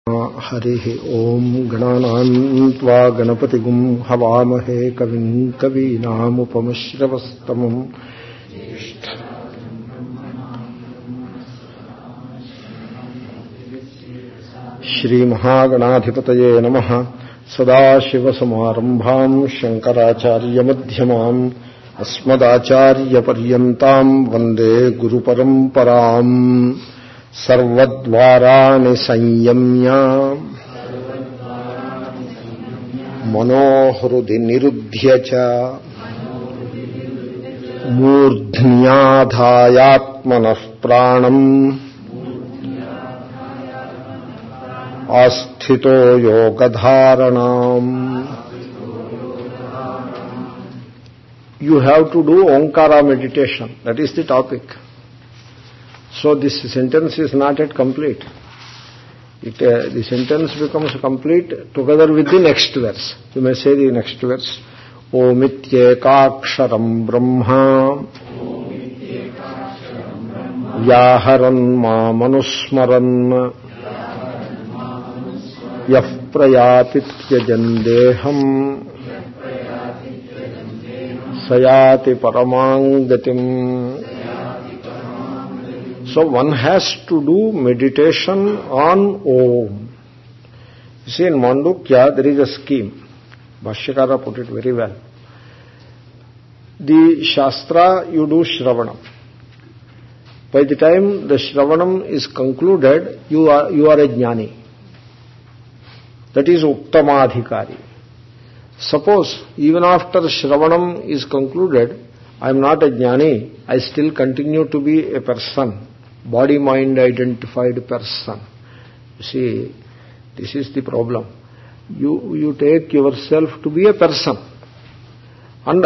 हरिः ओम् गणानाम् त्वा गणपतिगुम् हवामहे कविम् कवीनामुपमश्रवस्तमम् श्रीमहागणाधिपतये नमः। सदाशिवसमारम्भाम् शङ्कराचार्यमध्यमाम् अस्मदाचार्यपर्यन्ताम् वन्दे गुरुपरम्पराम्। सर्वद्वाराणि संयम्य मनोहृदि निरुध्य च मूर्ध्न्याधायात्मनः प्राणम् आस्थितो योगधारणाम्। You have to do Omkara meditation. That is the topic. So this sentence is not yet complete. The sentence becomes complete together with the next verse. You may say the next verse. Omityekaksharam brahma vyaharan mamanusmaran yah prayatityajan deham sayati paramangatim. So one has to do meditation on Om. You see, in Mandukya there is a scheme. Bhashyakara put it very well. The Shastra you do Shravanam. By the time the Shravanam is concluded, you are a Jnani. That is Uttamadhikari. Suppose even after Shravanam is concluded, I am not a Jnani, I still continue to be a person. Body-mind identified person. You see, this is the problem. You take yourself to be a person. And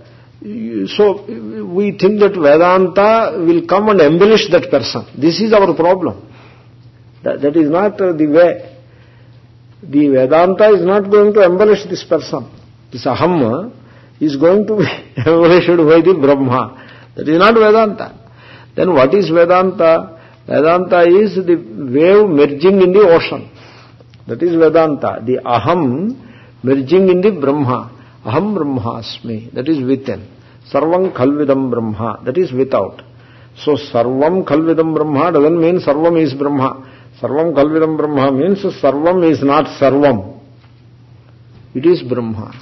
so we think that Vedanta will come and embellish that person. This is our problem. That is not the way. The Vedanta is not going to embellish this person. This Aham is going to be embellished by the Brahma. That is not Vedanta. Then what is Vedanta? Vedanta is the wave merging in the ocean. That is Vedanta. The Aham merging in the Brahma. Aham Brahmasmi. That is within. Sarvam Khalvidam Brahma. That is without. So Sarvam Khalvidam Brahma doesn't mean Sarvam is Brahma. Sarvam Khalvidam Brahma means Sarvam is not Sarvam. It is Brahma.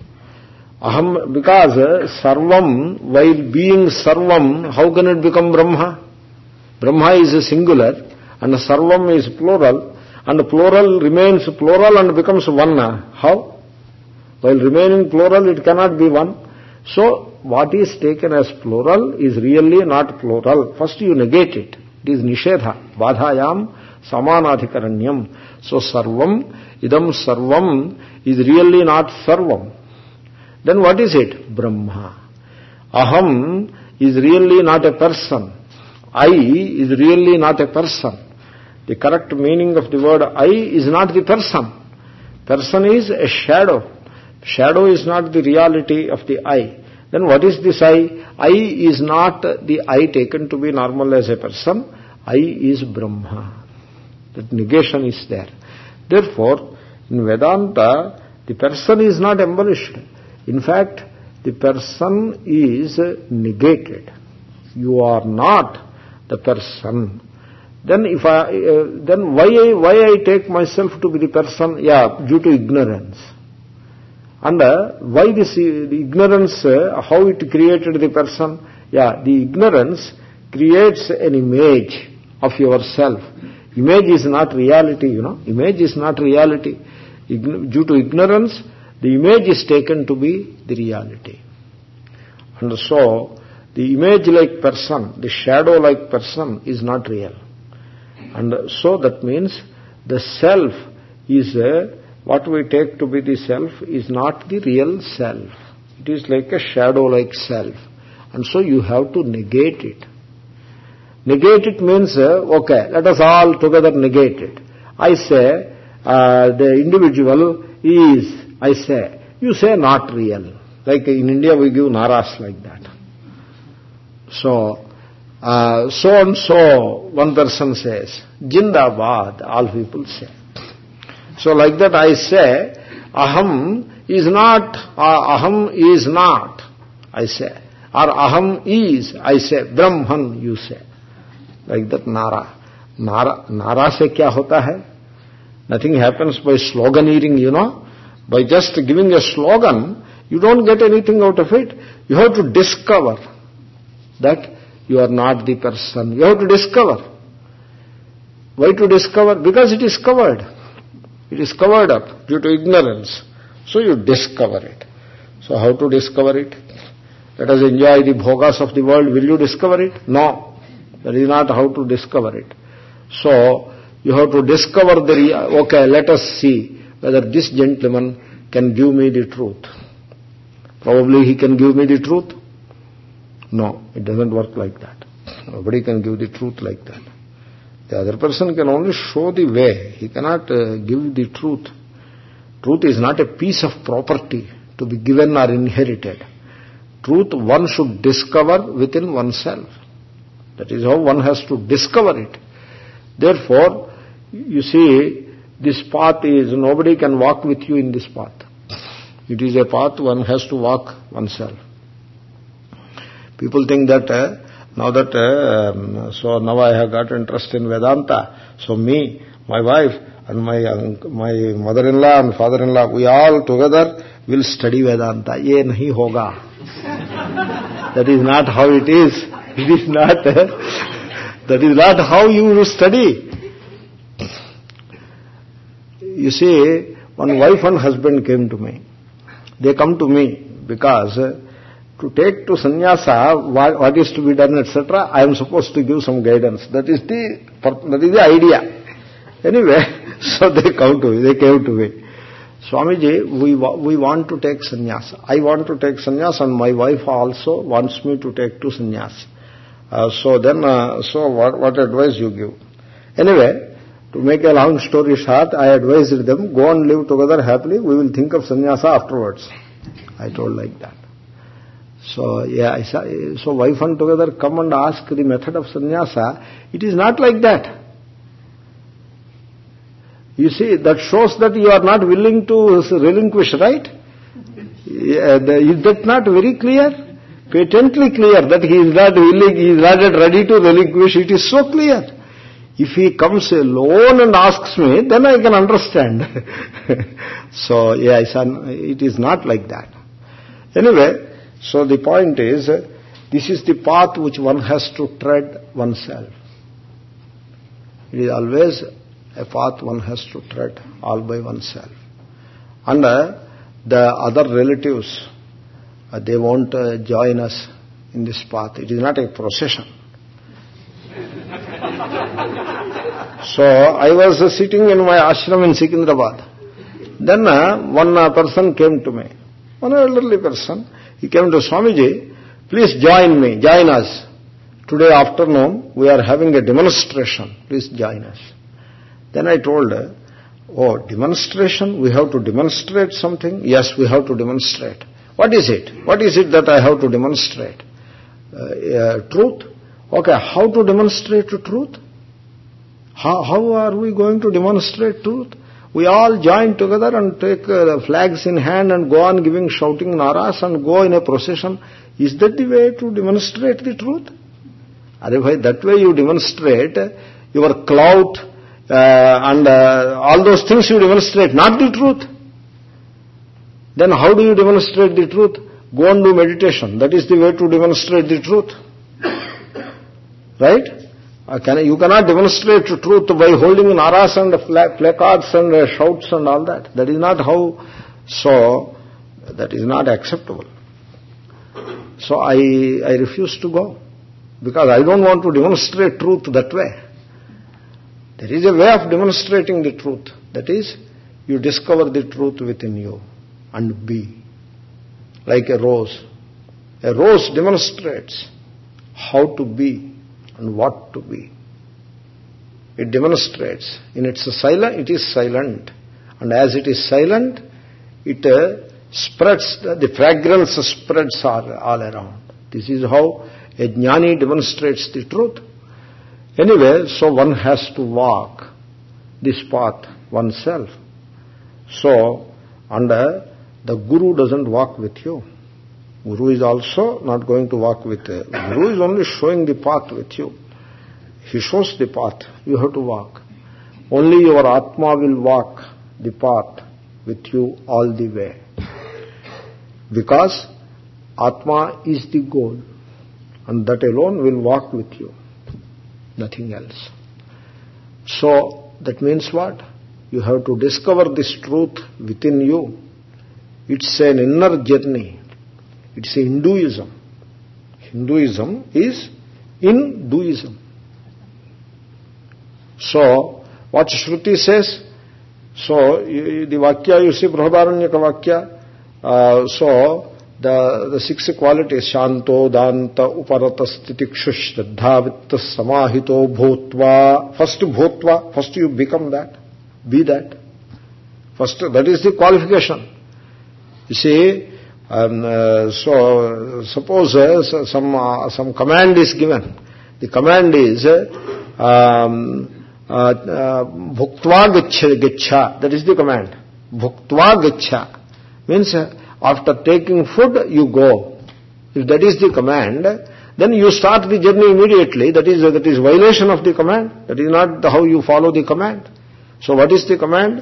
Aham, because Sarvam, while being Sarvam, how can it become Brahma? Brahma is a singular and Sarvam is plural, and plural remains plural and becomes one. How? While remaining plural, it cannot be one. So, what is taken as plural is really not plural. First you negate it. It is Nishedha. Badhayam Samanadhikaranyam. So, Sarvam, Idam Sarvam is really not Sarvam. Then what is it? Brahma. Aham is really not a person. I is really not a person. The correct meaning of the word I is not the person. Person is a shadow. Shadow is not the reality of the I. Then what is this I? I is not the I taken to be normal as a person. I is Brahma. That negation is there. Therefore, in Vedanta, the person is not embellished. In fact, the person is negated. You are not the person. Then then why I take myself to be the person? Yeah, due to ignorance. And why the ignorance, how it created the person? Yeah, the ignorance creates an image of yourself. Image is not reality, Image is not reality. Due to ignorance, the image is taken to be the reality. And so, the image-like person, the shadow-like person is not real. And so that means the self is what we take to be the self is not the real self. It is like a shadow-like self. And so you have to negate it. Negate it means, okay, let us all together negate it. I say, the individual is, I say, you say not real. Like in India we give naras like that. So and so, one person says, Jindabad, all people say. So like that I say, aham is not, I say. Or aham is, I say. Brahman, you say. Like that Nara. Nara se kya hota hai? Nothing happens by sloganeering, By just giving a slogan, you don't get anything out of it. You have to discover that you are not the person. You have to discover. Why to discover? Because it is covered. It is covered up due to ignorance. So you discover it. So how to discover it? Let us enjoy the bhogas of the world. Will you discover it? No. That is not how to discover it. So you have to discover okay, let us see whether this gentleman can give me the truth. Probably he can give me the truth. No, it doesn't work like that. Nobody can give the truth like that. The other person can only show the way. He cannot give the truth. Truth is not a piece of property to be given or inherited. Truth one should discover within oneself. That is how one has to discover it. Therefore, you see, this path is, nobody can walk with you in this path. It is a path one has to walk oneself. People think that now I have got interest in Vedanta, so me, my wife and my mother-in-law and father-in-law, we all together will study Vedanta. Ye nahi hoga. That is not how it is. It is not, that is not how you will study. You see, one wife and husband came to me. They come to me because to take to sannyasa, what is to be done, etc., I am supposed to give some guidance. That is the idea. Anyway, so they came to me. Swamiji, we want to take sannyasa. I want to take sannyasa and my wife also wants me to take to sannyasa. So what advice you give? Anyway, to make a long story short, I advised them, go and live together happily, we will think of sannyasa afterwards. I told like that. So, so wife and together come and ask the method of sannyasa. It is not like that. You see, that shows that you are not willing to relinquish, right? Is that not very clear? Patently clear that he is not willing, he is not ready to relinquish. It is so clear. If he comes alone and asks me, then I can understand. So, it is not like that. Anyway, so the point is, this is the path which one has to tread oneself. It is always a path one has to tread all by oneself. And the other relatives, they won't join us in this path. It is not a procession. So I was sitting in my ashram in Secunderabad. Then one person came to me, one elderly person. He came to Swamiji, please join me, join us. Today afternoon we are having a demonstration. Please join us. Then I told her, oh, demonstration? We have to demonstrate something? Yes, we have to demonstrate. What is it? What is it that I have to demonstrate? Truth. Okay, how to demonstrate truth? How are we going to demonstrate truth? We all join together and take flags in hand and go on shouting naras and go in a procession. Is that the way to demonstrate the truth? That way you demonstrate your clout and all those things you demonstrate, not the truth. Then how do you demonstrate the truth? Go and do meditation. That is the way to demonstrate the truth. Right? You cannot demonstrate truth by holding naras and placards and shouts and all that. That is not how, so that is not acceptable. So I refuse to go because I don't want to demonstrate truth that way. There is a way of demonstrating the truth. That is, you discover the truth within you and be. Like a rose. A rose demonstrates how to be and what to be. It demonstrates. In its silence, it is silent. And as it is silent, it spreads, the fragrance spreads all around. This is how a jnani demonstrates the truth. Anyway, so one has to walk this path oneself. So, and the Guru doesn't walk with you. Guru is also not going to walk with you. Guru is only showing the path with you. He shows the path. You have to walk. Only your Atma will walk the path with you all the way. Because Atma is the goal. And that alone will walk with you. Nothing else. So, that means what? You have to discover this truth within you. It's an inner journey. It's Hinduism. Hinduism is in doism. So, what Shruti says, so the Vakya, you see, Brahadaranyaka Vakya, so the six qualities, Shanto, Danta, Uparata, Stitikshu, Shraddha, Vitta, Samahito, Bhutva. First Bhutva, first you become that. Be that. First, that is the qualification. You see, so suppose some command is given. The command is Bhuktva Gaccha. That is the command. Bhuktva Gaccha means after taking food you go. If that is the command, then you start the journey immediately. That is violation of the command. That is not how you follow the command. So what is the command?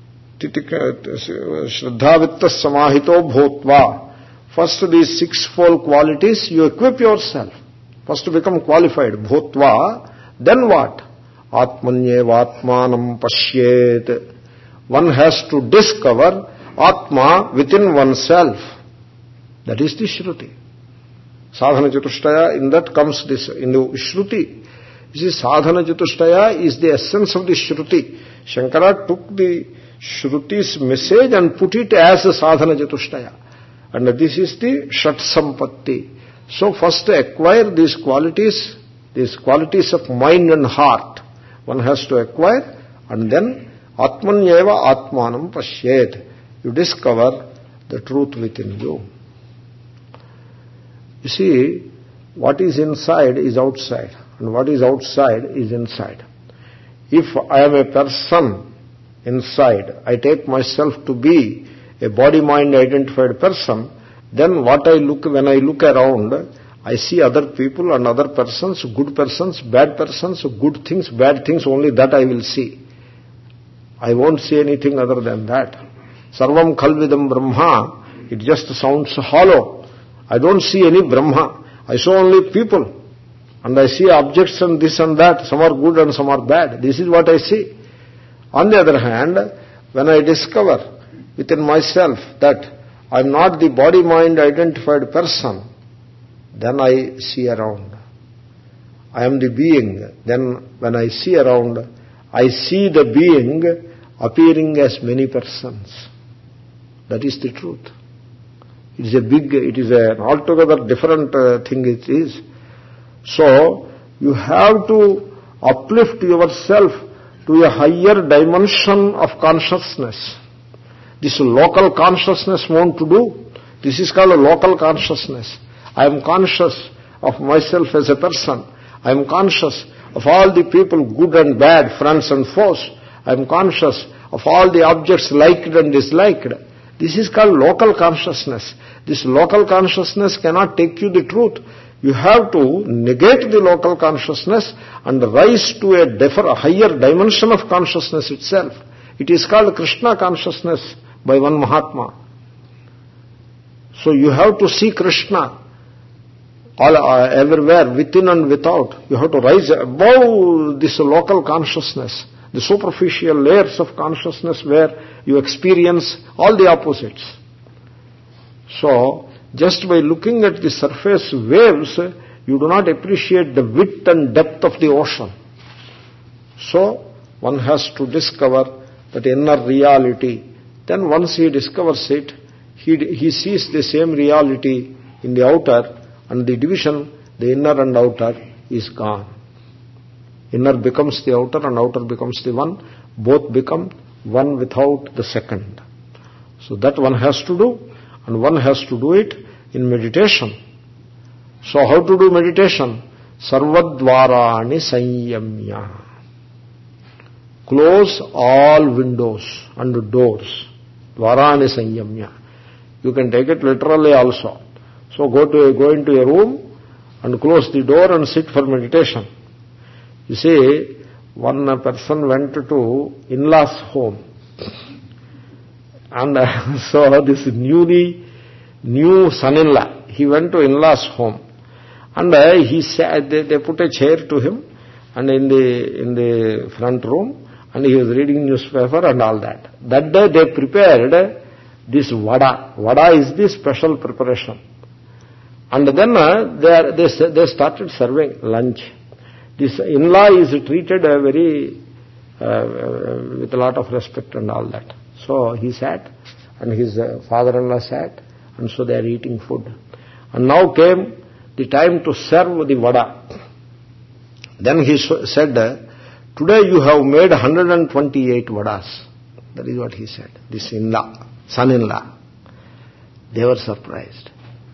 Shraddha Vitta Samahito Bhutva. First these sixfold qualities you equip yourself. First to become qualified. Bhutva. Then what? Atmanyevatmanam Pashyet. One has to discover Atma within oneself. That is the Shruti. Sadhana Chatushtaya, in that comes this, in the Shruti. You see, Sadhana Chatushtaya is the essence of the Shruti. Shankara took the Shruti's message and put it as a Sadhana Chatushtaya. And this is the Shat Sampatti. So first acquire these qualities of mind and heart. One has to acquire, and then Atmanyeva Atmanam Pashyet. You discover the truth within you. You see, what is inside is outside, and what is outside is inside. If I am a person inside, I take myself to be a body-mind identified person, then when I look around, I see other people and other persons, good persons, bad persons, good things, bad things, only that I will see. I won't see anything other than that. Sarvam Khalvidam Brahma, it just sounds hollow. I don't see any Brahma. I saw only people. And I see objects and this and that. Some are good and some are bad. This is what I see. On the other hand, when I discover within myself that I am not the body-mind identified person, then I see around. I am the being. Then when I see around, I see the being appearing as many persons. That is the truth. It is an altogether different thing it is. So, you have to uplift yourself to a higher dimension of consciousness. This local consciousness won't do. This is called a local consciousness. I am conscious of myself as a person. I am conscious of all the people, good and bad, friends and foes. I am conscious of all the objects liked and disliked. This is called local consciousness. This local consciousness cannot take you the truth. You have to negate the local consciousness and rise to a higher dimension of consciousness itself. It is called Krishna consciousness by one Mahatma. So you have to see Krishna everywhere, within and without. You have to rise above this local consciousness, the superficial layers of consciousness where you experience all the opposites. So, just by looking at the surface waves, you do not appreciate the width and depth of the ocean. So, one has to discover that inner reality. Then once he discovers it, he sees the same reality in the outer, and the division, the inner and outer, is gone. Inner becomes the outer and outer becomes the one. Both become one without the second. So that one has to do, and one has to do it in meditation. So how to do meditation? Sarvadvarani sanyamya. close all windows and doors. Dvarani sanyamya. You can take it literally also. So go into a room and close the door and sit for meditation. You see, one person went to in-laws' home. And so this new son-in-law, he went to in-laws' home. And he said, they put a chair to him and in the front room, and he was reading newspaper and all that. That day they prepared this vada. Vada is the special preparation. And then they started serving lunch. This in-law is treated very with a lot of respect and all that. So he sat, and his father-in-law sat, and so they are eating food. And now came the time to serve the vada. Then he said, today you have made 128 vadas. That is what he said. This in-law, son-in-law. They were surprised.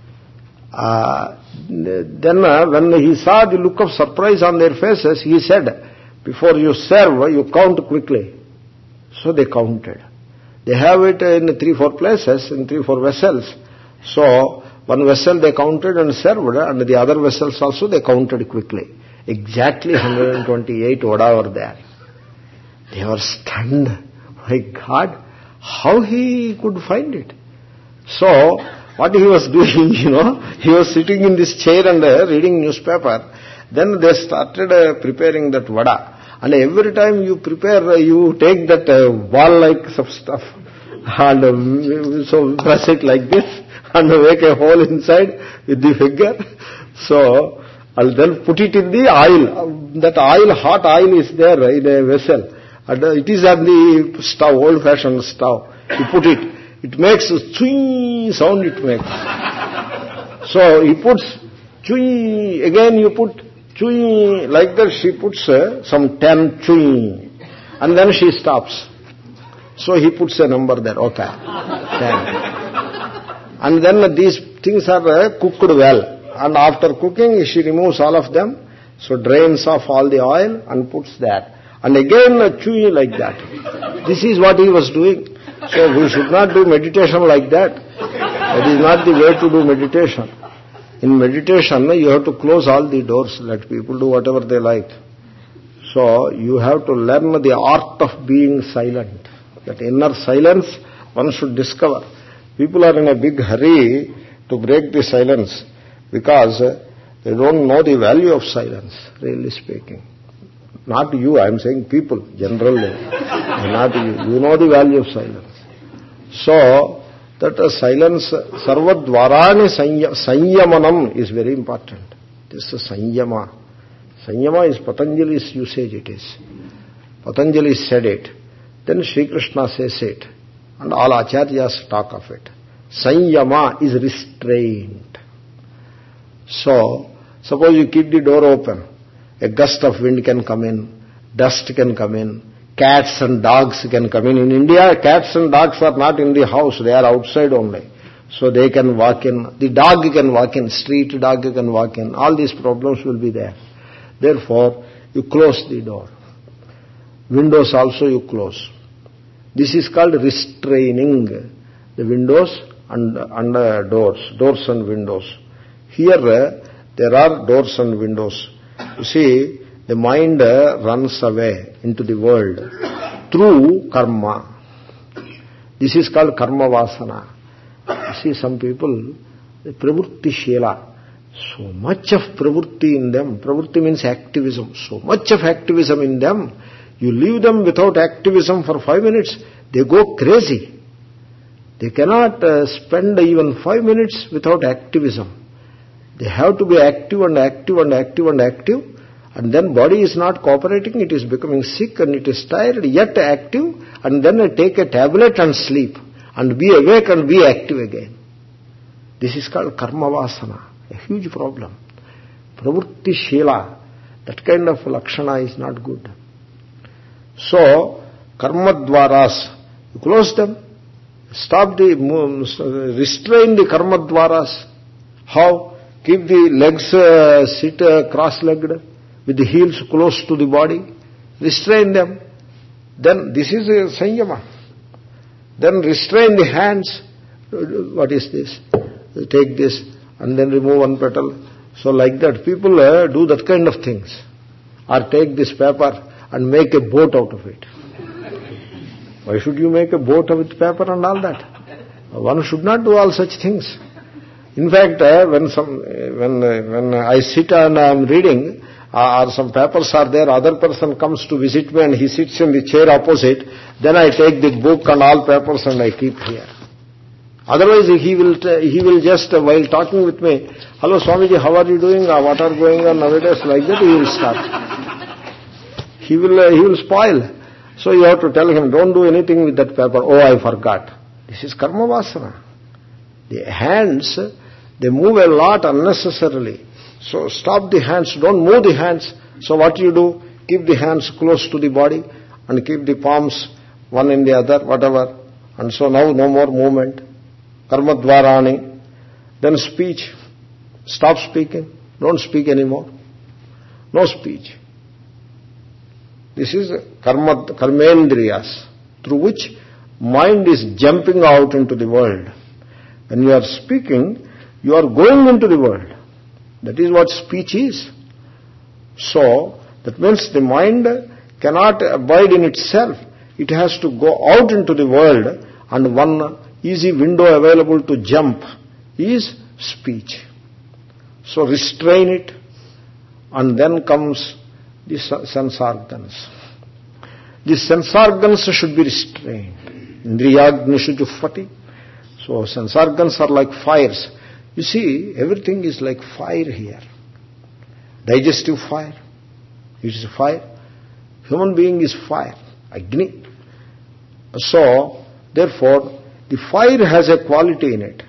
Then when he saw the look of surprise on their faces, he said, before you serve, you count quickly. So they counted. They have it in 3-4 places, in 3-4 vessels. So one vessel they counted and served, and the other vessels also they counted quickly. Exactly 128 vada were there. They were stunned. My God, how he could find it? So what he was doing, he was sitting in this chair and reading newspaper. Then they started preparing that vada. And every time you prepare, you take that ball-like stuff and so press it like this and make a hole inside with the finger. So I'll then put it in the oil. That oil, hot oil is there in a vessel. And it is on the stove, old-fashioned stove. You put it. It makes a chwee sound it makes. So he puts chwee, again you put chwee, like that she puts some 10 chwee. And then she stops. So he puts a number there, okay, 10. And then these things are cooked well. And after cooking, she removes all of them, so drains off all the oil and puts that. And again chewing like that. This is what he was doing. So we should not do meditation like that. That is not the way to do meditation. In meditation, you have to close all the doors, let people do whatever they like. So you have to learn the art of being silent. That inner silence one should discover. People are in a big hurry to break the silence because they don't know the value of silence, really speaking. Not you, I am saying people, generally. Not you. You know the value of silence. So, that silence, sarvadvarani sanyamanam is very important. This is sanyama. Sanyama is Patanjali's usage, it is. Patanjali said it. Then Sri Krishna says it. And all acharyas talk of it. Sanyama is restraint. So, suppose you keep the door open. A gust of wind can come in, dust can come in, cats and dogs can come in. In India, cats and dogs are not in the house, they are outside only. So they can walk in. The dog can walk in, street dog can walk in. All these problems will be there. Therefore, you close the door. Windows also you close. This is called restraining the windows and doors and windows. Here, there are doors and windows. You see, the mind runs away into the world through karma. This is called karma vasana. You see, some people, the pravrutti shila, so much of pravrutti in them. Pravrutti means activism. So much of activism in them. You leave them without activism for 5 minutes, they go crazy. They cannot spend even 5 minutes without activism. They have to be active and active and active and active, and then body is not cooperating, it is becoming sick and it is tired, yet active, and then take a tablet and sleep, and be awake and be active again. This is called karma vasana, a huge problem. Pravrutti shila, that kind of lakshana is not good. So, karma dvaras, you close them, stop restrain the karma dvaras. How? Keep the legs, sit cross-legged, with the heels close to the body. Restrain them. then this is a sanyama. Then restrain the hands. What is this? Take this and then remove one petal. So like that, people do that kind of things. Or take this paper and make a boat out of it. Why should you make a boat with paper and all that? One should not do all such things. In fact, when I sit and I am reading, or some papers are there, other person comes to visit me and he sits in the chair opposite, then I take the book and all papers and I keep here. Otherwise, he will just, while talking with me, hello Swamiji, how are you doing? What are going on nowadays? Like that he will start. He will spoil. So you have to tell him, don't do anything with that paper. Oh, I forgot. This is karma vasana. The hands, they move a lot unnecessarily. So stop the hands, don't move the hands. So what you do? Keep the hands close to the body and keep the palms one in the other, whatever. And so now no more movement. Karma dvarani. Then speech. Stop speaking. Don't speak anymore. No speech. This is karmendriyas, through which mind is jumping out into the world. When you are speaking, you are going into the world. That is what speech is. So, that means the mind cannot abide in itself. It has to go out into the world, and one easy window available to jump is speech. So restrain it, and then comes the sense organs. The sense organs should be restrained. Indriyagnishu juffati. So sense organs are like fires. You see, everything is like fire here. Digestive fire. It is fire. Human being is fire. Agni. So, therefore, the fire has a quality in it.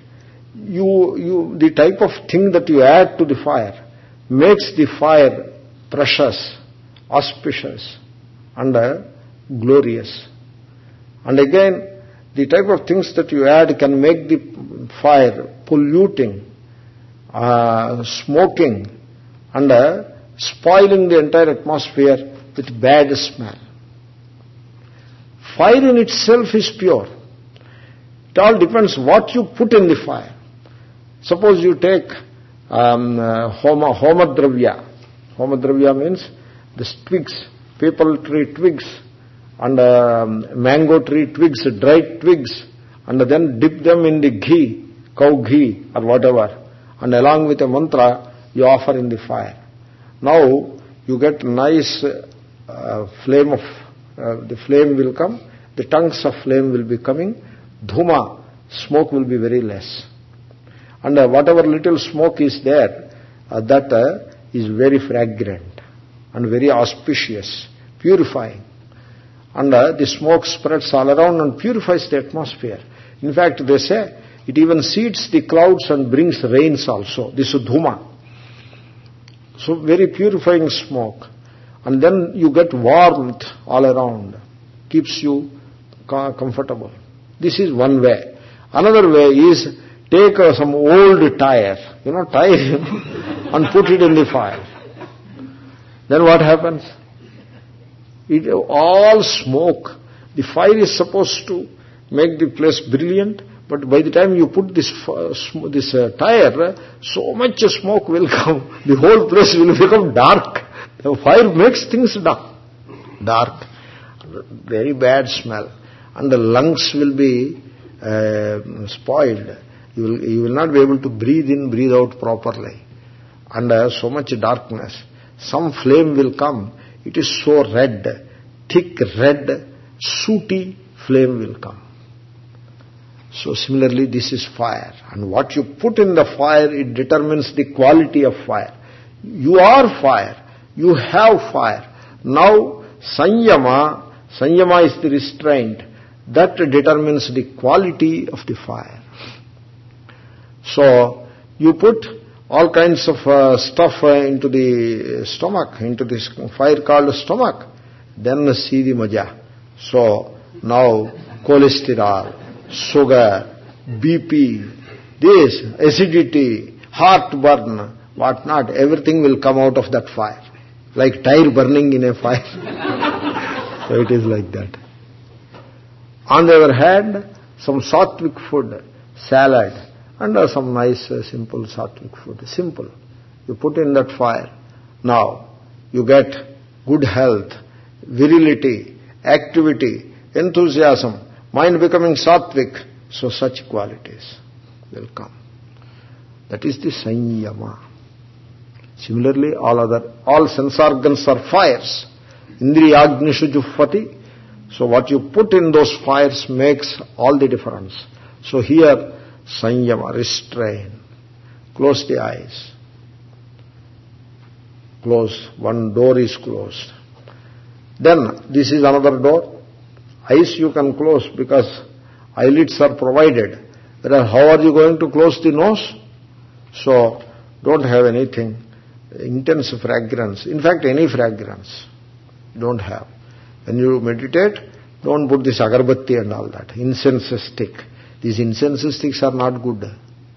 The type of thing that you add to the fire makes the fire precious, auspicious, and glorious. And again, the type of things that you add can make the fire polluting, smoking, and spoiling the entire atmosphere with bad smell. Fire in itself is pure. It all depends what you put in the fire. Suppose you take homadravya. Homadravya means the twigs, people tree twigs, and mango tree twigs, dried twigs, and then dip them in the ghee, cow ghee or whatever, and along with a mantra you offer in the fire. Now you get nice flame of, the flame will come, the tongues of flame will be coming, dhuma, smoke will be very less. And whatever little smoke is there, that is very fragrant and very auspicious, purifying. And the smoke spreads all around and purifies the atmosphere. In fact, they say, it even seeds the clouds and brings rains also. This is dhuma. So very purifying smoke. And then you get warmth all around. Keeps you comfortable. This is one way. Another way is, take some old tire, tire, and put it in the fire. Then what happens? It all smoke. The fire is supposed to make the place brilliant, but by the time you put this tire, so much smoke will come. The whole place will become dark. The fire makes things dark. Very bad smell. And the lungs will be spoiled. You will not be able to breathe in, breathe out properly. And so much darkness. Some flame will come. It is so red, thick red, sooty flame will come. So similarly, this is fire. And what you put in the fire, it determines the quality of fire. You are fire. You have fire. Now, sanyama is the restraint. That determines the quality of the fire. So, you put all kinds of stuff into the stomach, into this fire called stomach, then see the maja. So, now cholesterol, sugar, BP, this, acidity, heartburn, whatnot, everything will come out of that fire. Like tire burning in a fire. So it is like that. On the other hand, some sattvic food, salad, and some nice simple sattvic food, simple. You put in that fire. Now, you get good health, virility, activity, enthusiasm, mind becoming sattvic. So such qualities will come. That is the sanyama. Similarly, all sense organs are fires. Indriyagnishu juhvati. So what you put in those fires makes all the difference. So here, sanyama, restrain. Close the eyes. Close. One door is closed. Then, this is another door. Eyes you can close because eyelids are provided. Whereas how are you going to close the nose? So, don't have anything. Intense fragrance. In fact, any fragrance. Don't have. When you meditate, don't put this agarbatti and all that. Incense stick. These incense sticks are not good.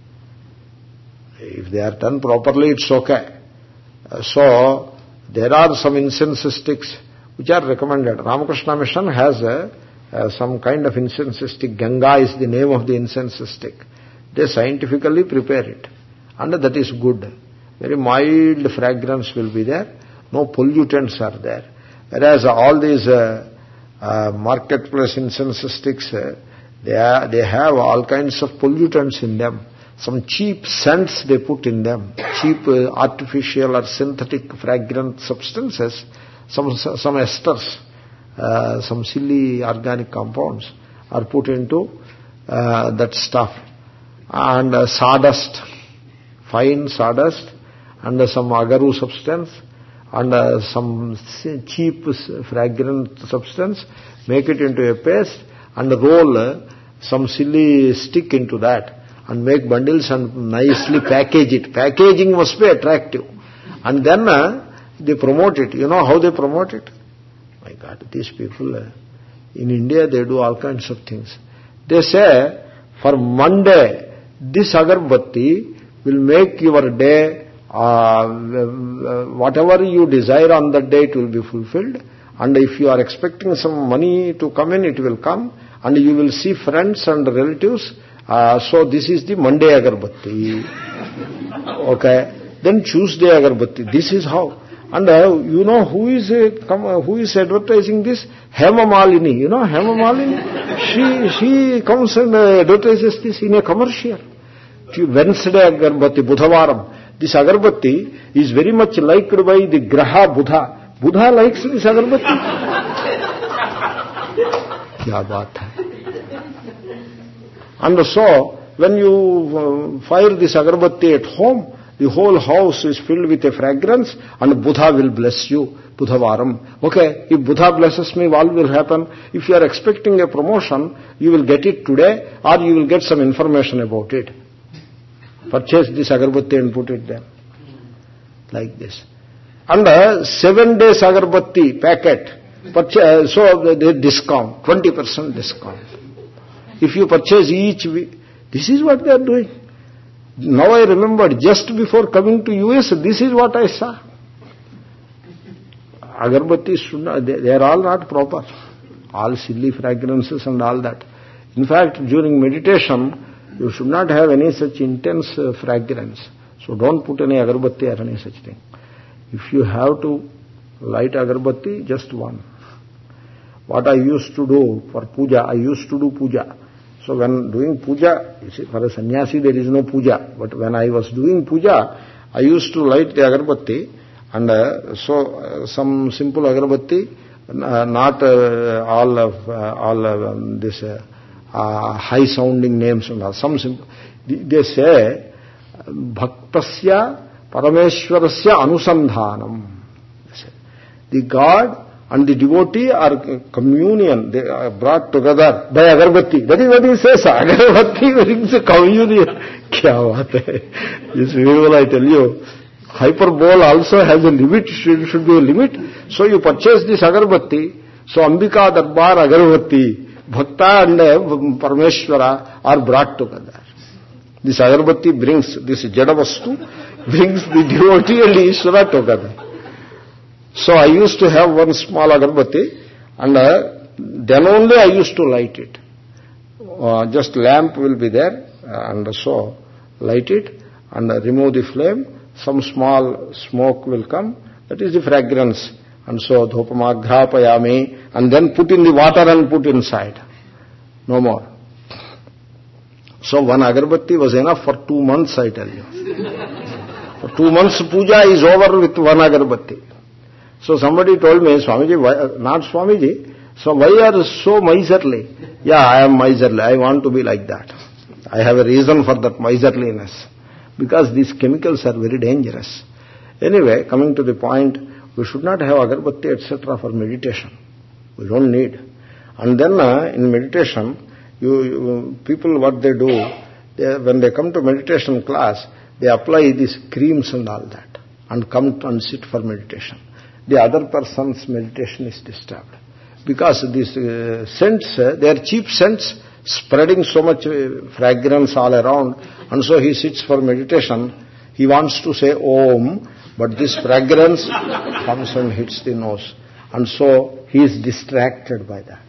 If they are done properly, it's okay. So, there are some incense sticks which are recommended. Ramakrishna Mission has some kind of incense stick. Ganga is the name of the incense stick. They scientifically prepare it. And that is good. Very mild fragrance will be there. No pollutants are there. Whereas all these marketplace incense sticks, they have all kinds of pollutants in them. Some cheap scents they put in them. Cheap artificial or synthetic fragrant substances. Some esters, some silly organic compounds are put into that stuff. And sawdust, fine sawdust, and some agaru substance, and some cheap fragrant substance, make it into a paste, and roll some silly stick into that, and make bundles and nicely package it. Packaging must be attractive. And then they promote it. You know how they promote it? My God, these people, in India they do all kinds of things. They say, for Monday, this agarbatti will make your day, whatever you desire on that day, it will be fulfilled. And if you are expecting some money to come in, it will come. And you will see friends and relatives. So this is the Monday agarbatti. Okay. Then Tuesday agarbatti. This is how. And you know who is advertising this? Hema Malini. You know Hema Malini? She comes and advertises this in a commercial. Wednesday agarbatti, Budhavaram. This agarbatti is very much liked by the Graha Buddha. Buddha likes this agarbatti. Kya baat hai. And so, when you fire this agarbatti at home, the whole house is filled with a fragrance, and Buddha will bless you. Budhavaram. Okay, if Buddha blesses me, what will happen? If you are expecting a promotion, you will get it today, or you will get some information about it. Purchase this agarbatti and put it there. Like this. And 7 days agarbatti packet. So the discount, 20% discount. If you purchase each week, this is what they are doing. Now I remembered, just before coming to US, this is what I saw. Agarbatti, they are all not proper. All silly fragrances and all that. In fact, during meditation, you should not have any such intense fragrance. So don't put any agarbatti or any such thing. If you have to light agarbatti, just one. What I used to do for puja, I used to do puja. So when doing puja, you see, for a sannyasi there is no puja. But when I was doing puja, I used to light the agarbatti, and so some simple agarbatti, not all this high sounding names and all. Some simple. They say, Bhaktasya Parameshwarasya Anusandhanam. The God and the devotee are communion. They are brought together by agarbatti. That is what he says. Agarbatti brings a communion. Kya baat hai? This people, I tell you, hyperbole also has a limit. Should be a limit. So you purchase this agarbatti. So Ambika Darbar agarbatti, Bhakta and Parameshwara are brought together. This agarbatti brings, this Jadavastu brings the devotee and Ishvara together. So I used to have one small agarbatti, And then only I used to light it. Just lamp will be there, and so light it and remove the flame. Some small smoke will come. That is the fragrance. And so dhupamaghapayami, and then put in the water and put inside. No more. So one agarbatti was enough for 2 months, I tell you. For 2 months puja is over with one agarbatti. So somebody told me, Swamiji, why, not Swamiji, so why are you so miserly? Yeah, I am miserly. I want to be like that. I have a reason for that miserliness. Because these chemicals are very dangerous. Anyway, coming to the point, we should not have agarbatti, etc. for meditation. We don't need. And then in meditation, people what they do, when they come to meditation class, they apply these creams and all that and come and sit for meditation. The other person's meditation is disturbed. Because these scents, they are cheap scents, spreading so much fragrance all around, and so he sits for meditation. He wants to say Om, but this fragrance comes and hits the nose. And so he is distracted by that.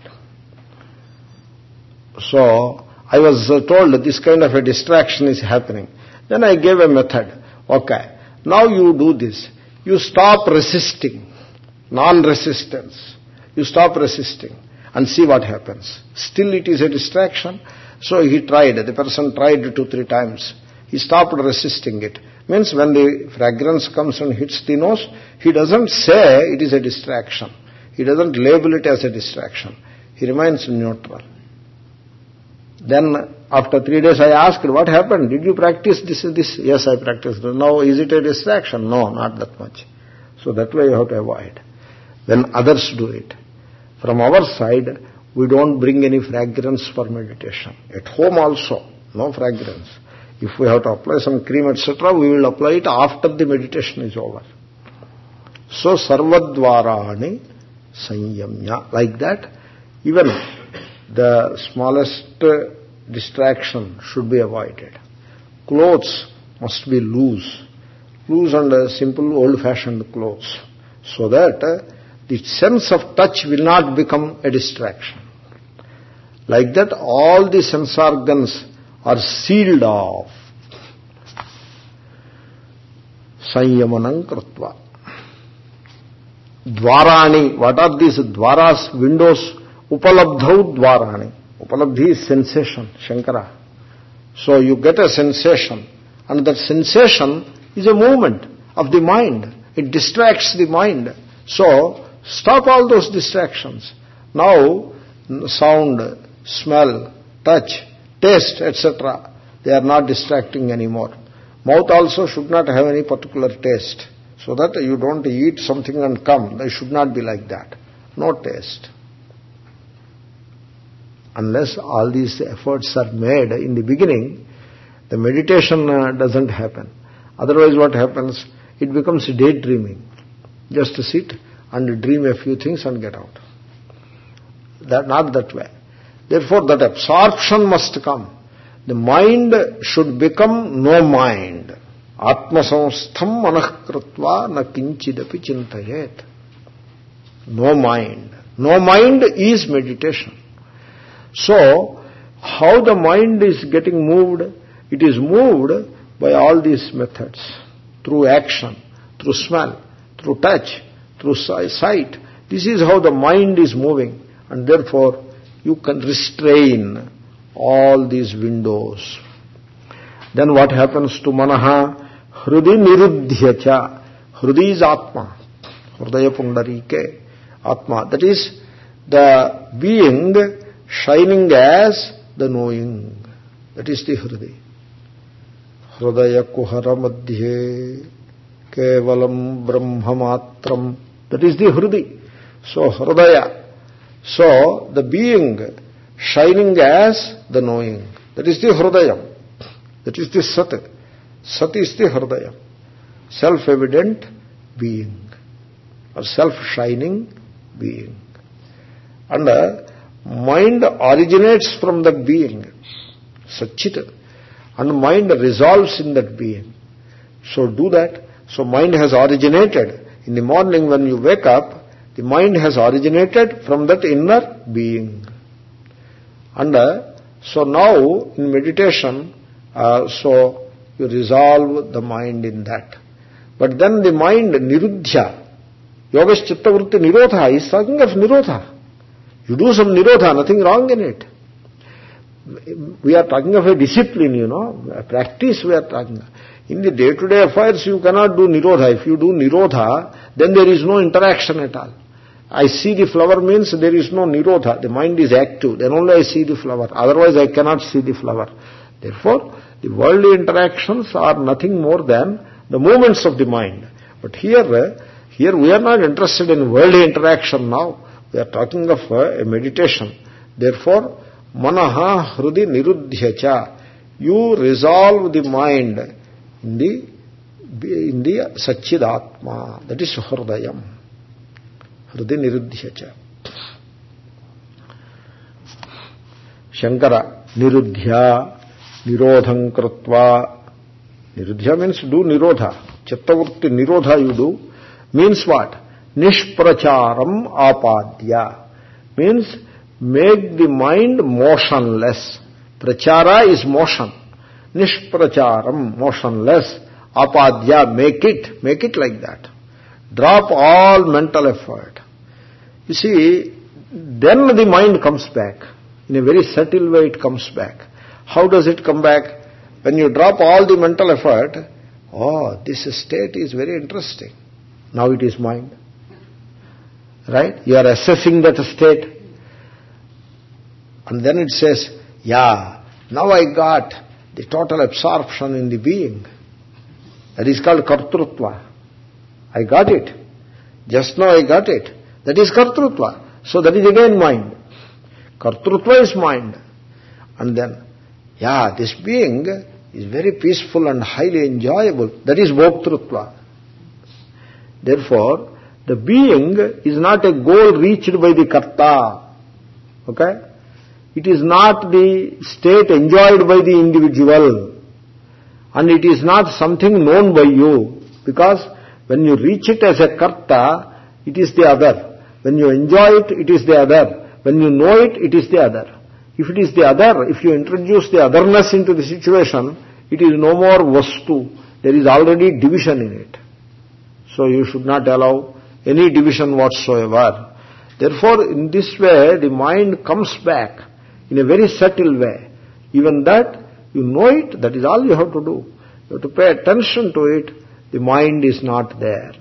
So I was told that this kind of a distraction is happening. Then I gave a method. Okay, now you do this. You stop resisting, non-resistance. You stop resisting and see what happens. Still it is a distraction. So he tried. The person tried 2-3 times. He stopped resisting it. Means when the fragrance comes and hits the nose, he doesn't say it is a distraction. He doesn't label it as a distraction. He remains neutral. Then after 3 days I asked, what happened? Did you practice this? Yes, I practiced. Now is it a distraction? No, not that much. So that way you have to avoid. When others do it. From our side, we don't bring any fragrance for meditation. At home also, no fragrance. If we have to apply some cream, etc., we will apply it after the meditation is over. So, sarvadvarani sanyamya. Like that, even the smallest distraction should be avoided. Clothes must be loose and simple old-fashioned clothes, so that the sense of touch will not become a distraction. Like that, all the sense organs are sealed off. Sanyamanam kritva. Dvarani. What are these dvaras, windows? Upalabdhau dvarani. Upalabdhi is sensation, Shankara. So you get a sensation, and that sensation is a movement of the mind. It distracts the mind. So, stop all those distractions. Now, sound, smell, touch, taste, etc., they are not distracting anymore. Mouth also should not have any particular taste, so that you don't eat something and come. They should not be like that. No taste. Unless all these efforts are made in the beginning, the meditation doesn't happen. Otherwise what happens? It becomes daydreaming. Just to sit and dream a few things and get out. Not that way. Therefore that absorption must come. The mind should become no mind. Atma samstham manah kritva na kinchidapi chintayet. No mind. No mind is meditation. So, how the mind is getting moved? It is moved by all these methods. Through action, through smell, through touch, through sight. This is how the mind is moving. And therefore, you can restrain all these windows. Then what happens to manaha? Hrudi niruddhyacha. Hrudi is Atma. Hridaya pundarike. Atma. That is the being shining as the knowing. That is the Hrudi. Hridaya kuhara madhye kevalam brahmamatram. That is the Hrudi. So Hridaya. So the being shining as the knowing. That is the Hridayam. That is the Sat. Sat is the Hridayam. Self-evident being. Or self-shining being. And mind originates from that being. Satchit. And mind resolves in that being. So do that. So mind has originated. In the morning when you wake up, The mind has originated from that inner being. And so now in meditation, so you resolve the mind in that. But then the mind, niruddhya, yogesh chitta vritti nirodha, is talking of nirodha. You do some nirodha, nothing wrong in it. We are talking of a discipline, a practice we are talking. In the day-to-day affairs, you cannot do nirodha. If you do nirodha, then there is no interaction at all. I see the flower means there is no nirodha. The mind is active. Then only I see the flower. Otherwise, I cannot see the flower. Therefore, the worldly interactions are nothing more than the movements of the mind. But here we are not interested in worldly interaction now. We are talking of a meditation. Therefore, manaha hrudi niruddhyacha. You resolve the mind in the Satchidatma. That is Hridayam. Hrudi niruddhyacha. Shankara, niruddhya, nirodham kritva. Niruddhya means do nirodha. Chittavritti nirodha you do. Means what? Nishpracharam apadya. Means make the mind motionless. Prachara is motion. Nishpracharam, motionless. Apadya, make it like that. Drop all mental effort. You see, then the mind comes back. In a very subtle way it comes back. How does it come back? When you drop all the mental effort, this state is very interesting. Now it is mind. Right? You are assessing that state. And then it says, now I got the total absorption in the being. That is called kartrutva. I got it. Just now I got it. That is kartrutva. So that is again mind. Kartrutva is mind. And then, this being is very peaceful and highly enjoyable. That is bhoktrutva. Therefore, the being is not a goal reached by the karta. Okay? It is not the state enjoyed by the individual. And it is not something known by you. Because when you reach it as a karta, it is the other. When you enjoy it, it is the other. When you know it, it is the other. If it is the other, if you introduce the otherness into the situation, it is no more vastu. There is already division in it. So you should not allow any division whatsoever. Therefore, in this way, the mind comes back in a very subtle way. Even that, you know it, that is all you have to do. You have to pay attention to it. The mind is not there.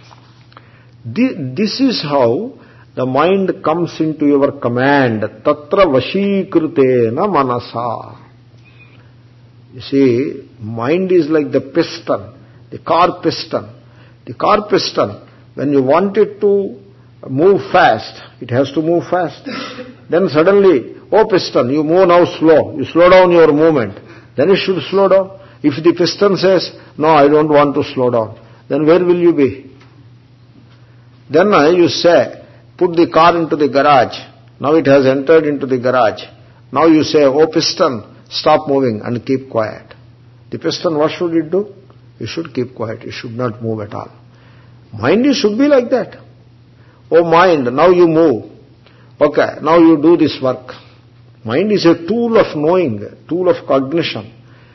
This is how the mind comes into your command. Tatra vashikritena manasa. You see, mind is like the piston, the car piston. The car piston, when you want it to move fast, it has to move fast. Then suddenly, piston, you move now slow. You slow down your movement. Then it should slow down. If the piston says, no, I don't want to slow down, then where will you be? Then you say, put the car into the garage. Now it has entered into the garage. Now you say, piston, stop moving and keep quiet. The piston, what should it do? It should keep quiet. It should not move at all. Mind should be like that. Mind, now you move. Okay, now you do this work. Mind is a tool of knowing, tool of cognition.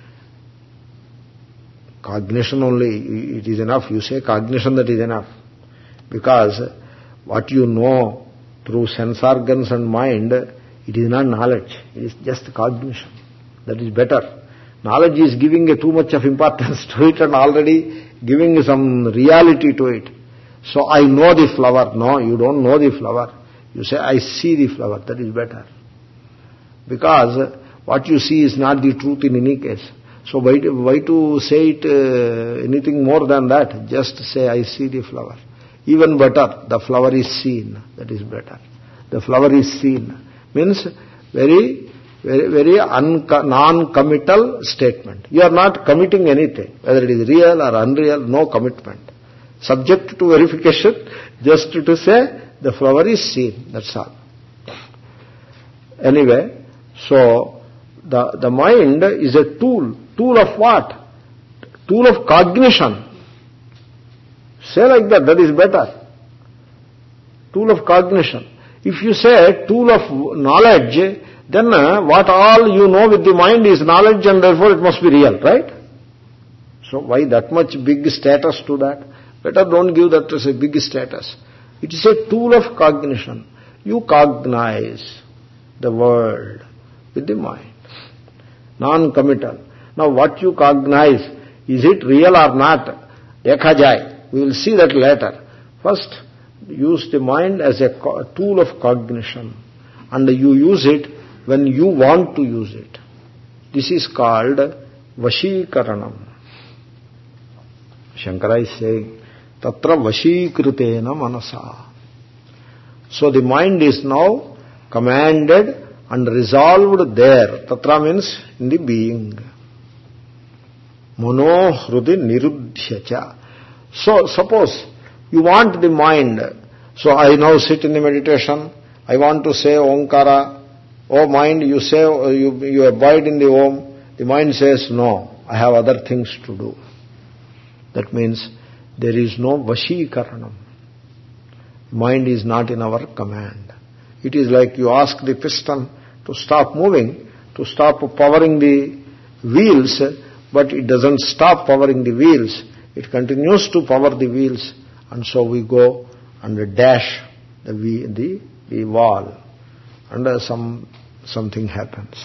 Cognition only, it is enough. You say cognition, that is enough. Because what you know through sense organs and mind, it is not knowledge. It is just cognition. That is better. Knowledge is giving too much of importance to it and already giving some reality to it. So I know the flower. No, you don't know the flower. You say, I see the flower. That is better. Because what you see is not the truth in any case. So why to say it anything more than that? Just say, I see the flower. Even better, the flower is seen. That is better. The flower is seen. Means very non-committal statement. You are not committing anything. Whether it is real or unreal, no commitment. Subject to verification, just to say, the flower is seen. That's all. Anyway, so the mind is a tool. Tool of what? Tool of cognition. Say like that, that is better. Tool of cognition. If you say tool of knowledge, then what all you know with the mind is knowledge and therefore it must be real, right? So why that much big status to that? Better don't give that as a big status. It is a tool of cognition. You cognize the world with the mind. Non-committal. Now what you cognize, is it real or not? Dekha jai. We will see that later. First, use the mind as a tool of cognition. And you use it when you want to use it. This is called Vashikaranam. Shankara is saying, Tatra Vashikritena Manasa. So the mind is now commanded and resolved there. Tatra means in the being. Mano hrudi niruddhyacha. So suppose you want the mind. So I now sit in the meditation. I want to say Omkara. Oh mind, you say, you abide in the Om. The mind says, no, I have other things to do. That means there is no Vashikaranam. Mind is not in our command. It is like you ask the piston to stop moving, to stop powering the wheels, but it doesn't stop powering the wheels. It continues to power the wheels, and so we go and dash the wall, and something happens.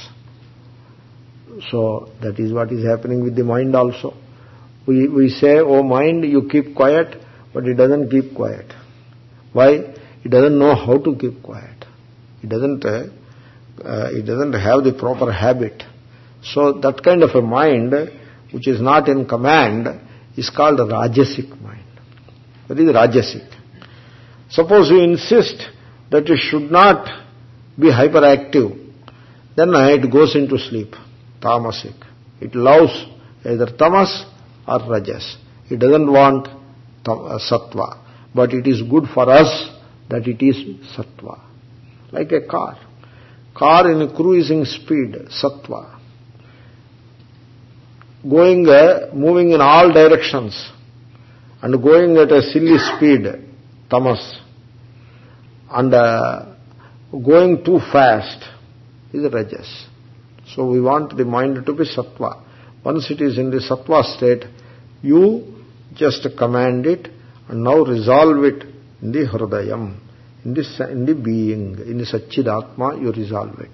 So that is what is happening with the mind also. We say, oh mind, you keep quiet, but it doesn't keep quiet. Why? It doesn't know how to keep quiet. It doesn't have the proper habit. So that kind of a mind, which is not in command, is called a Rajasic mind. That is Rajasic. Suppose you insist that it should not be hyperactive, then it goes into sleep, Tamasic. It loves either Tamas or Rajas. It doesn't want Sattva. But it is good for us that it is Sattva. Like a car. Car in a cruising speed, Sattva. Moving in all directions and going at a silly speed, Tamas. And going too fast is Rajas. So we want the mind to be Sattva. Once it is in the Sattva state, you just command it and now resolve it in the Hridayam, in the being, in the Satchidatma, you resolve it.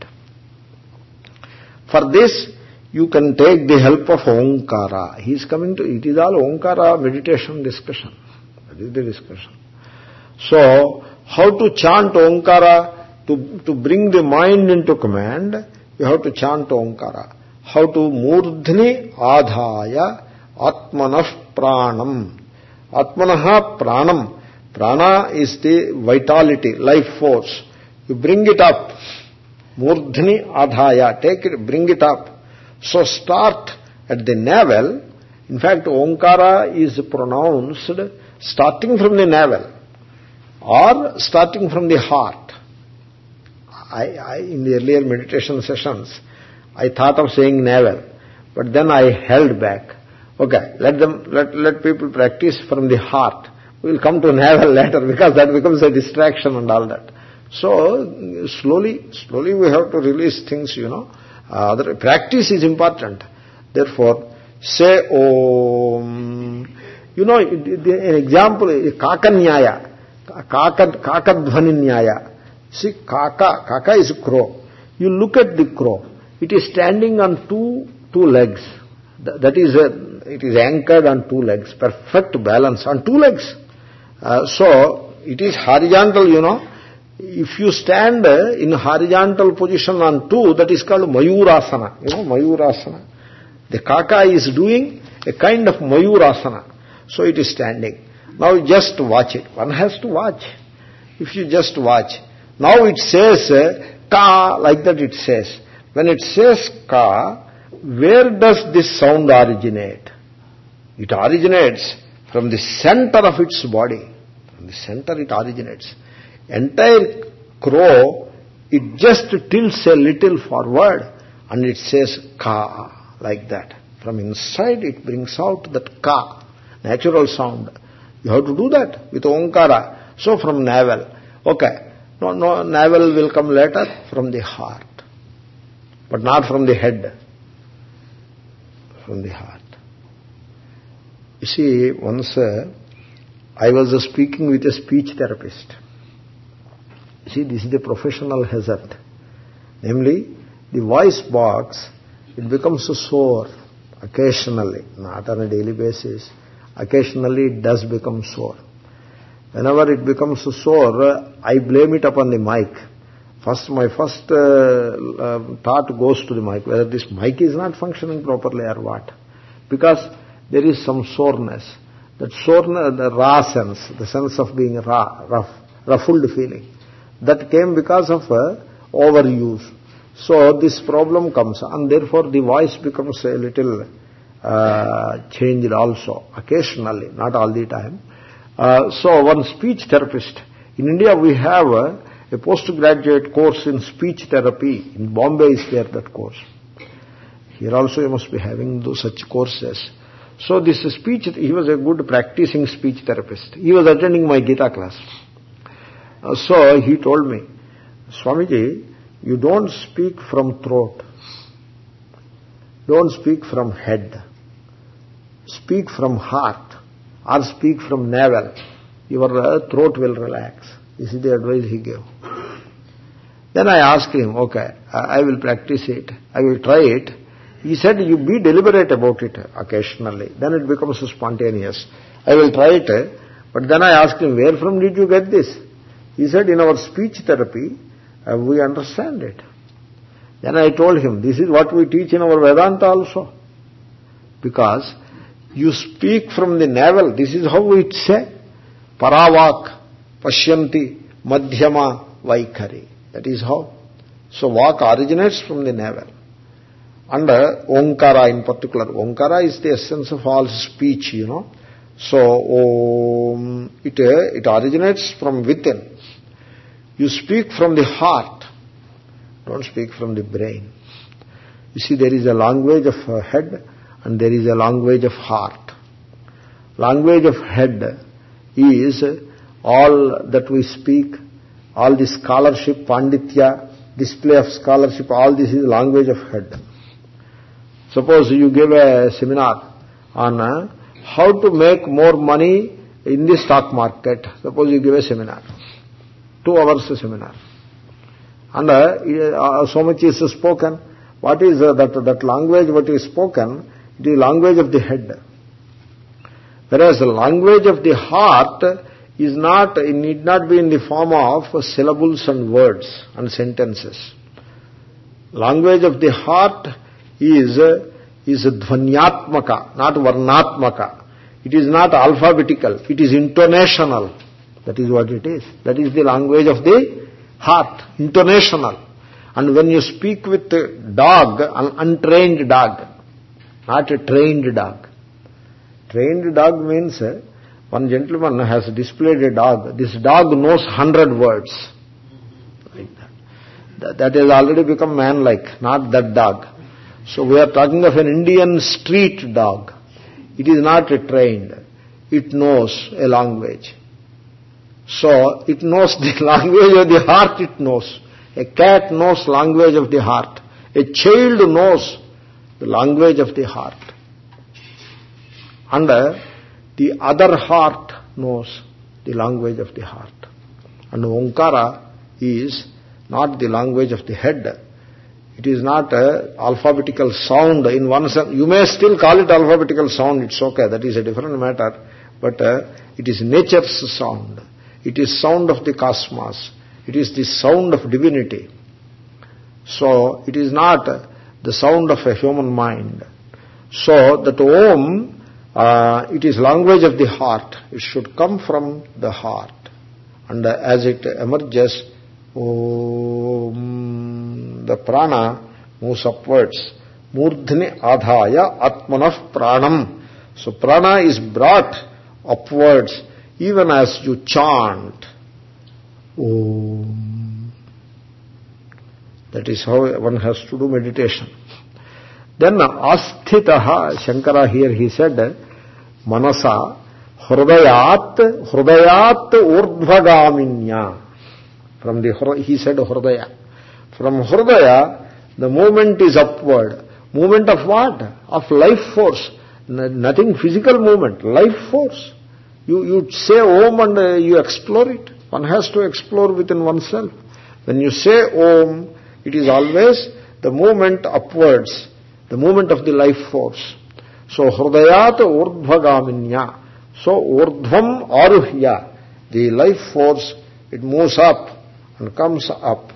For this, you can take the help of Omkara. He is coming to, it is all Omkara meditation discussion. That is the discussion. So, how to chant Omkara, to bring the mind into command, you have to chant Omkara. How to Murdhni Adhaya Atmanah Pranam. Atmanaha Pranam. Prana is the vitality, life force. You bring it up. Murdhni Adhaya. Take it, bring it up. So start at the navel. In fact, Omkara is pronounced starting from the navel or starting from the heart. In the earlier meditation sessions, I thought of saying navel, but then I held back. Okay, let people practice from the heart. We will come to navel later because that becomes a distraction and all that. So slowly we have to release things, practice is important. Therefore, say Om. An example, Kakanyaya, Kakadhvaninyaya. See, Kaka is a crow. You look at the crow. It is standing on two legs. It is anchored on two legs. Perfect balance on two legs. So, it is horizontal, If you stand in horizontal position on two, that is called Mayurasana. Mayurasana. The Kaka is doing a kind of Mayurasana. So it is standing. Now just watch it. One has to watch. If you just watch. Now it says Ka, like that it says. When it says Ka, where does this sound originate? It originates from the center of its body. From the center it originates. Entire crow, it just tilts a little forward and it says Ka, like that. From inside it brings out that Ka, natural sound. You have to do that with Omkara. So from navel. Okay, no, navel will come later, from the heart. But not from the head. From the heart. You see, once I was speaking with a speech therapist. You see, this is the professional hazard. Namely, the voice box, it becomes sore occasionally, not on a daily basis. Occasionally it does become sore. Whenever it becomes sore, I blame it upon the mic. My first thought goes to the mic, whether this mic is not functioning properly or what. Because there is some soreness. That soreness, the raw sense, the sense of being rough, ruffled feeling, that came because of overuse. So this problem comes, and therefore the voice becomes a little changed also, occasionally, not all the time. So one speech therapist, in India we have a postgraduate course in speech therapy. In Bombay is there that course. Here also you must be having such courses. So this speech, he was a good practicing speech therapist. He was attending my Gita class. So he told me, Swamiji, you don't speak from throat. Don't speak from head. Speak from heart or speak from navel. Your throat will relax. This is the advice he gave. Then I asked him, okay, I will practice it. I will try it. He said, you be deliberate about it occasionally. Then it becomes spontaneous. I will try it. But then I asked him, where from did you get this? He said, in our speech therapy, we understand it. Then I told him, this is what we teach in our Vedanta also. Because you speak from the navel. This is how it says. Paravak, Pashyanti, Madhyama, Vaikhari. That is how. So vak originates from the navel. And Omkara in particular. Omkara is the essence of all speech, you know. So it originates from within. You speak from the heart. Don't speak from the brain. You see, there is a language of head and there is a language of heart. Language of head is all that we speak, all the scholarship, panditya, display of scholarship, all this is language of head. Suppose you give a seminar on how to make more money in the stock market. Suppose you give a seminar, 2 hours seminar. And so much is spoken. What is that language, what is spoken? It is language of the head. Whereas the language of the heart is not, it need not be in the form of syllables and words and sentences. Language of the heart is dhvanyatmaka, not varnatmaka. It is not alphabetical, it is intonational. That is what it is. That is the language of the heart, intonational. And when you speak with a dog, an untrained dog, not a trained dog. Trained dog means one gentleman has displayed a dog. This dog knows 100 words. Like that. That has already become man-like, not that dog. So we are talking of an Indian street dog. It is not trained. It knows a language. So it knows the language of the heart, it knows. A cat knows language of the heart. A child knows the language of the heart. And the other heart knows the language of the heart. And Omkara is not the language of the head. It is not an alphabetical sound in one sense. You may still call it alphabetical sound, it's okay, that is a different matter. But it is nature's sound. It is sound of the cosmos. It is the sound of divinity. So it is not the sound of a human mind. So that Om, it is language of the heart. It should come from the heart. And as it emerges, Om, the prana moves upwards. Murdhni adhaya atmanah pranam. So prana is brought upwards even as you chant. Om. That is how one has to do meditation. Then asthitaha, Shankara here he said, manasa hrudayat urdhvagaminya. He said Hridaya. From Hridaya, the movement is upward. Movement of what? Of life force. Nothing physical movement, life force. You say Om and you explore it. One has to explore within oneself. When you say Om, it is always the movement upwards, the movement of the life force. So Hridayat Urdhvagaminya. So Urdhvam Aruhya, the life force, it moves up and comes up.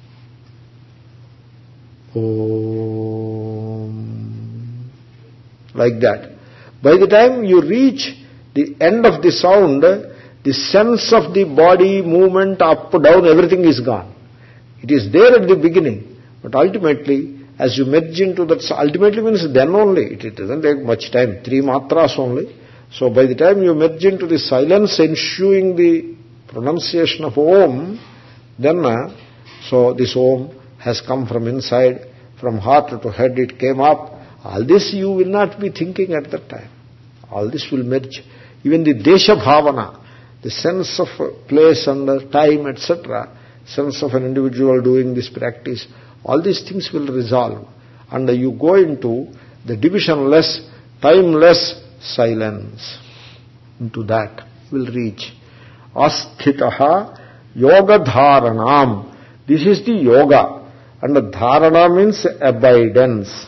Om. Like that. By the time you reach the end of the sound, the sense of the body, movement, up, down, everything is gone. It is there at the beginning, but ultimately, as you merge into that, ultimately means then only, it doesn't take much time, 3 matras only. So by the time you merge into the silence ensuing the pronunciation of Om, then, so this Om has come from inside, from heart to head, it came up. All this you will not be thinking at that time. All this will merge. Even the Desha Bhavana, the sense of place and time, etc., sense of an individual doing this practice, all these things will resolve. And you go into the divisionless, timeless silence. Into that will reach. Asthitaha yoga dharanam. This is the yoga. And the dharana means abidance.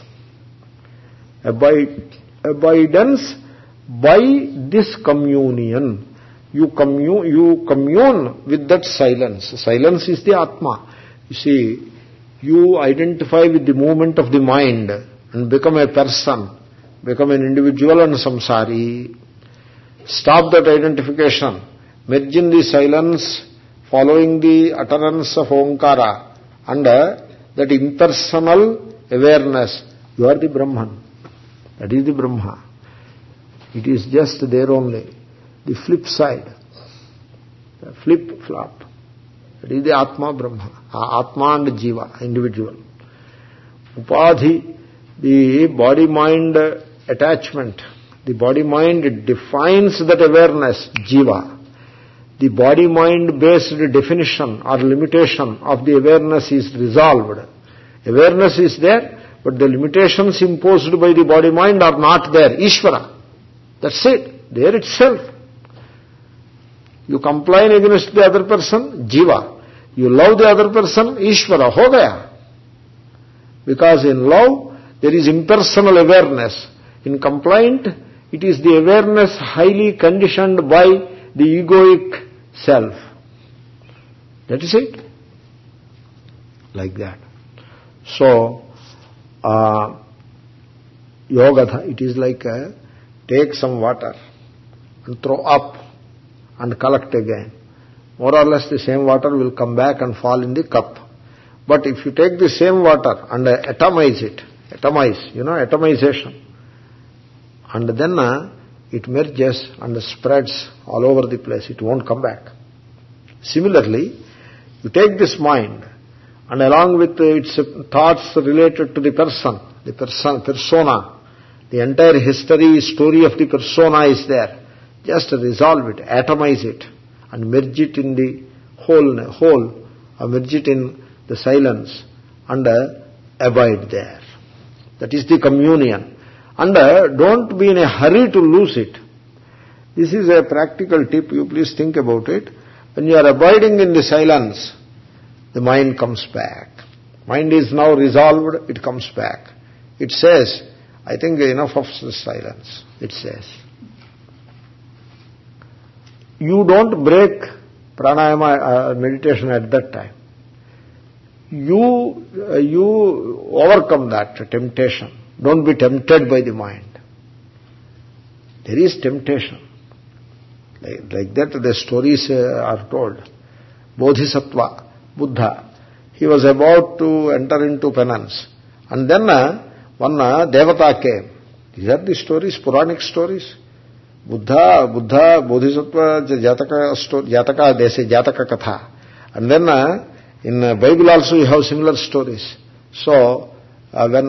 Abidance by this communion. You commune with that silence. Silence is the Atma. You see, you identify with the movement of the mind and become a person, become an individual and samsari. Stop that identification. Merge in the silence, following the utterance of Omkara and that impersonal awareness. You are the Brahman. That is the Brahma. It is just there only. The flip side. The flip-flop. That is the Atma Brahma. Atma and Jiva, individual. Upadhi, the body-mind attachment. The body-mind defines that awareness, Jiva. The body-mind based definition or limitation of the awareness is resolved. Awareness is there, but the limitations imposed by the body-mind are not there. Ishvara. That's it. There itself. You complain against the other person, Jiva. You love the other person, Ishvara. Ho gaya. Because in love, there is impersonal awareness. In complaint, it is the awareness highly conditioned by the egoic self. That is it. Like that. So, yoga, it is like take some water and throw up and collect again. More or less the same water will come back and fall in the cup. But if you take the same water and atomize it, atomization, and then it merges and spreads all over the place, it won't come back. Similarly, you take this mind, and along with its thoughts related to the person, persona, the entire history, story of the persona is there. Just resolve it, atomize it, and merge it in the whole, or merge it in the silence, and abide there. That is the communion. And don't be in a hurry to lose it. This is a practical tip, you please think about it. When you are abiding in the silence, the mind comes back. Mind is now resolved, it comes back. It says, I think enough of silence, it says. You don't break pranayama meditation at that time. You overcome that temptation. Don't be tempted by the mind. There is temptation. Like that the stories are told. Bodhisattva, Buddha, he was about to enter into penance. And then one Devata came. These are the stories, Puranic stories. Buddha, Bodhisattva, Jataka, they say Jataka Katha. And then in Bible also you have similar stories. So when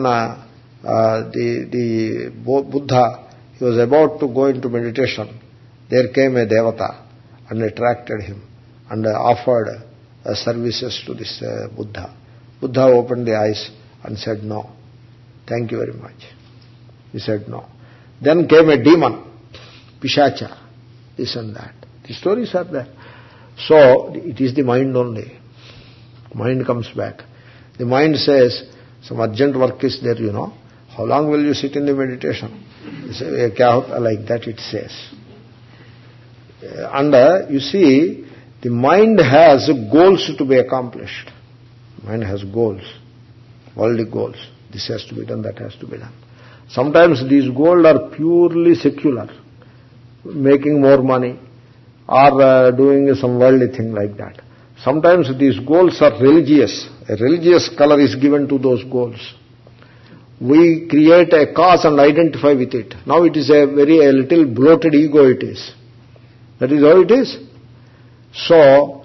the Buddha, he was about to go into meditation, there came a Devata and attracted him and offered services to this Buddha. Buddha opened the eyes and said, no, thank you very much. He said no. Then came a demon, Pishacha, this and that. The stories are there. So, it is the mind only. Mind comes back. The mind says, some urgent work is there, How long will you sit in the meditation? You say, like that it says. And you see, the mind has goals to be accomplished. Mind has goals, worldly goals. This has to be done, that has to be done. Sometimes these goals are purely secular, making more money or doing some worldly thing like that. Sometimes these goals are religious. A religious color is given to those goals. We create a cause and identify with it. Now it is a little bloated ego it is. That is how it is. So,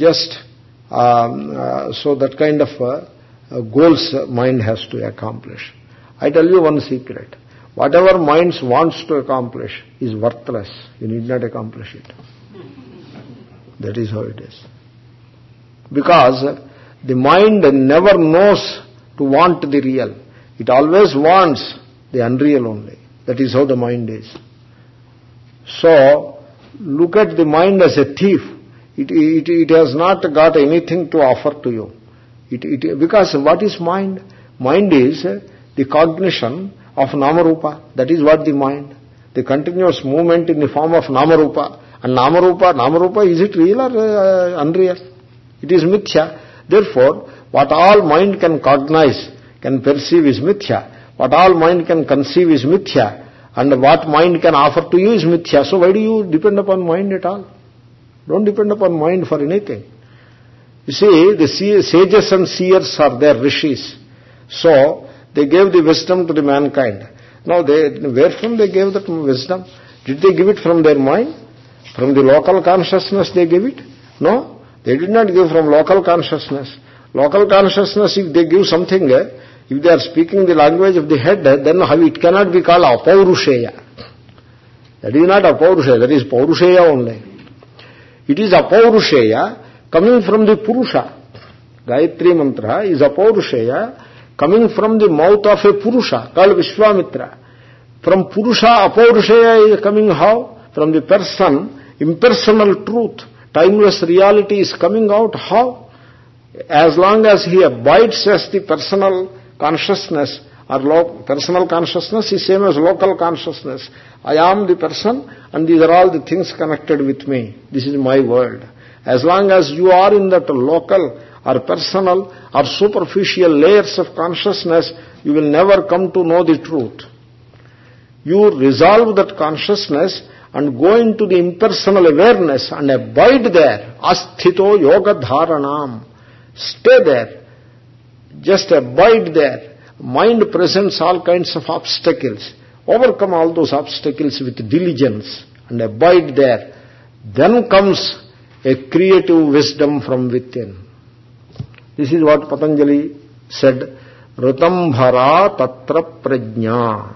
so that kind of goals mind has to accomplish. I tell you one secret. Whatever mind wants to accomplish is worthless. You need not accomplish it. That is how it is. Because the mind never knows to want the real. It always wants the unreal only. That is how the mind is. So, look at the mind as a thief. It has not got anything to offer to you. Because what is mind? Mind is the cognition of Namarupa. That is what the mind. The continuous movement in the form of Namarupa. And Namarupa, is it real or unreal? It is mithya. Therefore, what all mind can cognize, can perceive is mithya. What all mind can conceive is mithya. And what mind can offer to you is mithya. So why do you depend upon mind at all? Don't depend upon mind for anything. You see, the sages and seers are there, rishis. So, they gave the wisdom to the mankind. Now, where from they gave that wisdom? Did they give it from their mind? From the local consciousness they gave it? No, they did not give from local consciousness. Local consciousness, if they give something, if they are speaking the language of the head, then it cannot be called apaurusheya. That is not apaurusheya, that is paurusheya only. It is apaurusheya coming from the Purusha. Gayatri mantra is apaurusheya coming from the mouth of a Purusha called Vishwamitra. From Purusha, apaurusheya is coming how? From the person, impersonal truth, timeless reality is coming out how? As long as he abides as the personal consciousness, or personal consciousness is same as local consciousness. I am the person and these are all the things connected with me. This is my world. As long as you are in that local or personal or superficial layers of consciousness, you will never come to know the truth. You resolve that consciousness and go into the impersonal awareness and abide there. Asthito yoga dharanam. Stay there. Just abide there. Mind presents all kinds of obstacles. Overcome all those obstacles with diligence and abide there. Then comes a creative wisdom from within. This is what Patanjali said. Ritambhara tatra prajna.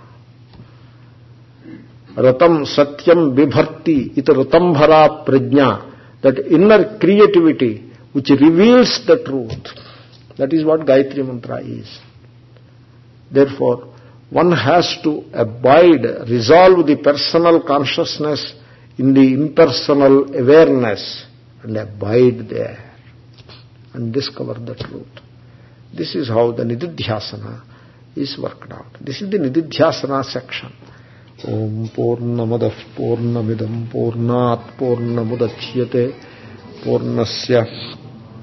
Ratam satyam vibharti. It ritambhara prajna. That inner creativity which reveals the truth. That is what Gayatri Mantra is. Therefore, one has to abide, resolve the personal consciousness in the impersonal awareness and abide there and discover the truth. This is how the Nididhyasana is worked out. This is the Nididhyasana section. Om Purnamadah Purnamidam Purnat Purnamudachyate Purnasya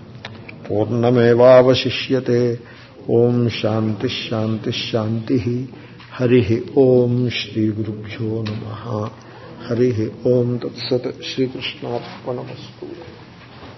Purnamevavashishyate. Om Shanti Shanti Shanti. Harihi Om Shri Gurubhyo Namaha. Harihi Om Tat Sat. Shri Krishna Arpanamastu.